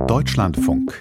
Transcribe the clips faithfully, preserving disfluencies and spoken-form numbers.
Deutschlandfunk.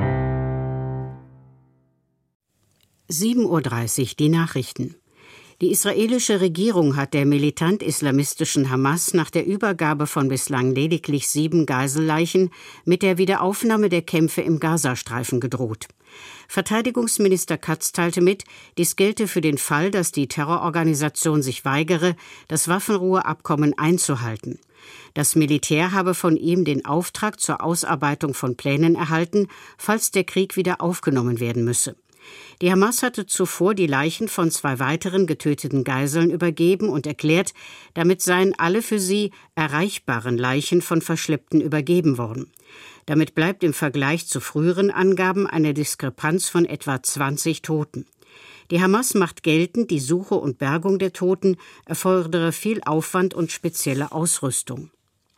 sieben Uhr dreißig, die Nachrichten. Die israelische Regierung hat der militant-islamistischen Hamas nach der Übergabe von bislang lediglich sieben Geiselleichen mit der Wiederaufnahme der Kämpfe im Gazastreifen gedroht. Verteidigungsminister Katz teilte mit, dies gelte für den Fall, dass die Terrororganisation sich weigere, das Waffenruheabkommen einzuhalten. Das Militär habe von ihm den Auftrag zur Ausarbeitung von Plänen erhalten, falls der Krieg wieder aufgenommen werden müsse. Die Hamas hatte zuvor die Leichen von zwei weiteren getöteten Geiseln übergeben und erklärt, damit seien alle für sie erreichbaren Leichen von Verschleppten übergeben worden. Damit bleibt im Vergleich zu früheren Angaben eine Diskrepanz von etwa zwanzig Toten. Die Hamas macht geltend, die Suche und Bergung der Toten erfordere viel Aufwand und spezielle Ausrüstung.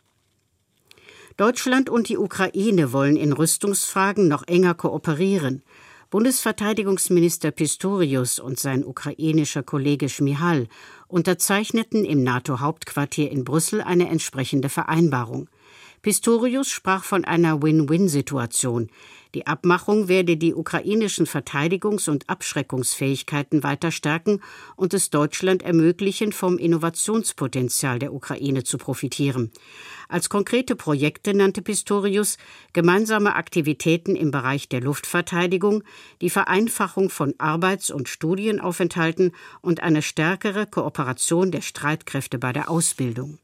Deutschland und die Ukraine wollen in Rüstungsfragen noch enger kooperieren. Bundesverteidigungsminister Pistorius und sein ukrainischer Kollege Schmihal unterzeichneten im NATO-Hauptquartier in Brüssel eine entsprechende Vereinbarung. Pistorius sprach von einer Win-Win-Situation. Die Abmachung werde die ukrainischen Verteidigungs- und Abschreckungsfähigkeiten weiter stärken und es Deutschland ermöglichen, vom Innovationspotenzial der Ukraine zu profitieren. Als konkrete Projekte nannte Pistorius gemeinsame Aktivitäten im Bereich der Luftverteidigung, die Vereinfachung von Arbeits- und Studienaufenthalten und eine stärkere Kooperation der Streitkräfte bei der Ausbildung.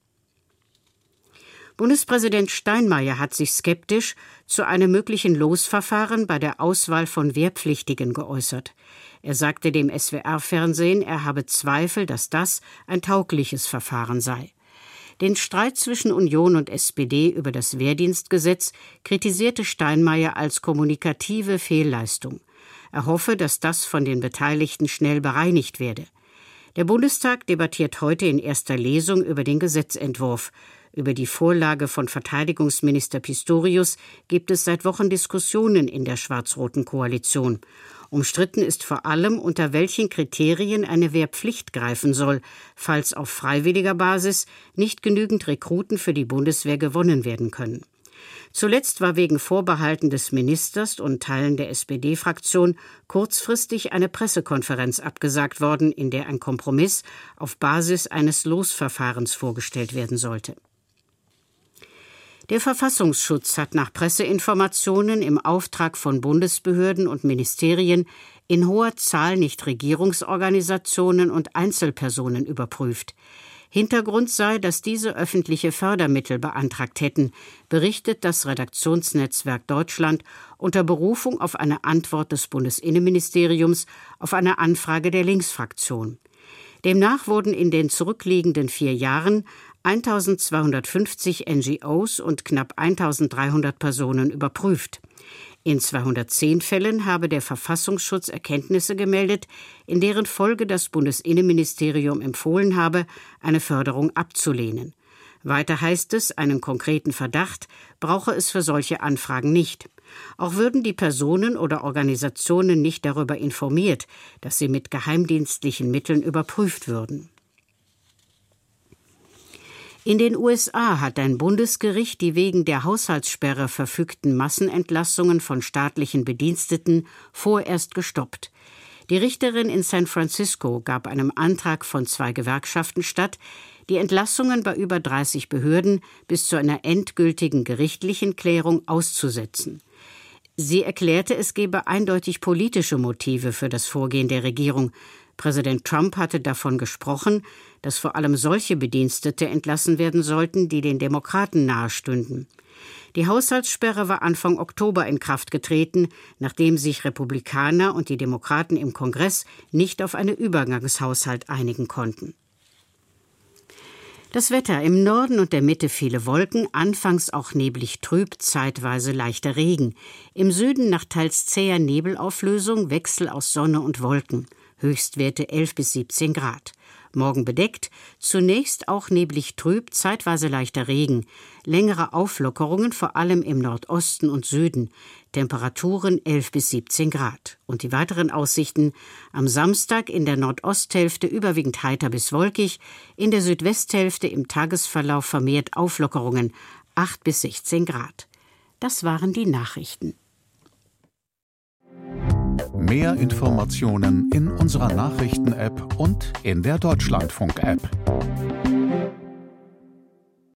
Bundespräsident Steinmeier hat sich skeptisch zu einem möglichen Losverfahren bei der Auswahl von Wehrpflichtigen geäußert. Er sagte dem S W R-Fernsehen, er habe Zweifel, dass das ein taugliches Verfahren sei. Den Streit zwischen Union und S P D über das Wehrdienstgesetz kritisierte Steinmeier als kommunikative Fehlleistung. Er hoffe, dass das von den Beteiligten schnell bereinigt werde. Der Bundestag debattiert heute in erster Lesung über den Gesetzentwurf. Über die Vorlage von Verteidigungsminister Pistorius gibt es seit Wochen Diskussionen in der schwarz-roten Koalition. Umstritten ist vor allem, unter welchen Kriterien eine Wehrpflicht greifen soll, falls auf freiwilliger Basis nicht genügend Rekruten für die Bundeswehr gewonnen werden können. Zuletzt war wegen Vorbehalten des Ministers und Teilen der S P D-Fraktion kurzfristig eine Pressekonferenz abgesagt worden, in der ein Kompromiss auf Basis eines Losverfahrens vorgestellt werden sollte. Der Verfassungsschutz hat nach Presseinformationen im Auftrag von Bundesbehörden und Ministerien in hoher Zahl Nichtregierungsorganisationen und Einzelpersonen überprüft. Hintergrund sei, dass diese öffentliche Fördermittel beantragt hätten, berichtet das Redaktionsnetzwerk Deutschland unter Berufung auf eine Antwort des Bundesinnenministeriums auf eine Anfrage der Linksfraktion. Demnach wurden in den zurückliegenden vier Jahren eintausendzweihundertfünfzig N G Os und knapp eintausenddreihundert Personen überprüft. In zweihundertzehn Fällen habe der Verfassungsschutz Erkenntnisse gemeldet, in deren Folge das Bundesinnenministerium empfohlen habe, eine Förderung abzulehnen. Weiter heißt es, einen konkreten Verdacht brauche es für solche Anfragen nicht. Auch würden die Personen oder Organisationen nicht darüber informiert, dass sie mit geheimdienstlichen Mitteln überprüft würden. In den U S A hat ein Bundesgericht die wegen der Haushaltssperre verfügten Massenentlassungen von staatlichen Bediensteten vorerst gestoppt. Die Richterin in San Francisco gab einem Antrag von zwei Gewerkschaften statt, die Entlassungen bei über dreißig Behörden bis zu einer endgültigen gerichtlichen Klärung auszusetzen. Sie erklärte, es gebe eindeutig politische Motive für das Vorgehen der Regierung. Präsident Trump hatte davon gesprochen, dass vor allem solche Bedienstete entlassen werden sollten, die den Demokraten nahestünden. Die Haushaltssperre war Anfang Oktober in Kraft getreten, nachdem sich Republikaner und die Demokraten im Kongress nicht auf einen Übergangshaushalt einigen konnten. Das Wetter: im Norden und der Mitte viele Wolken, anfangs auch neblig trüb, zeitweise leichter Regen. Im Süden nach teils zäher Nebelauflösung, Wechsel aus Sonne und Wolken. Höchstwerte elf bis siebzehn Grad. Morgen bedeckt, zunächst auch neblig trüb, zeitweise leichter Regen. Längere Auflockerungen, vor allem im Nordosten und Süden. Temperaturen elf bis siebzehn Grad. Und die weiteren Aussichten: am Samstag in der Nordosthälfte überwiegend heiter bis wolkig, in der Südwesthälfte im Tagesverlauf vermehrt Auflockerungen, acht bis sechzehn Grad. Das waren die Nachrichten. Mehr Informationen in unserer Nachrichten-App und in der Deutschlandfunk-App.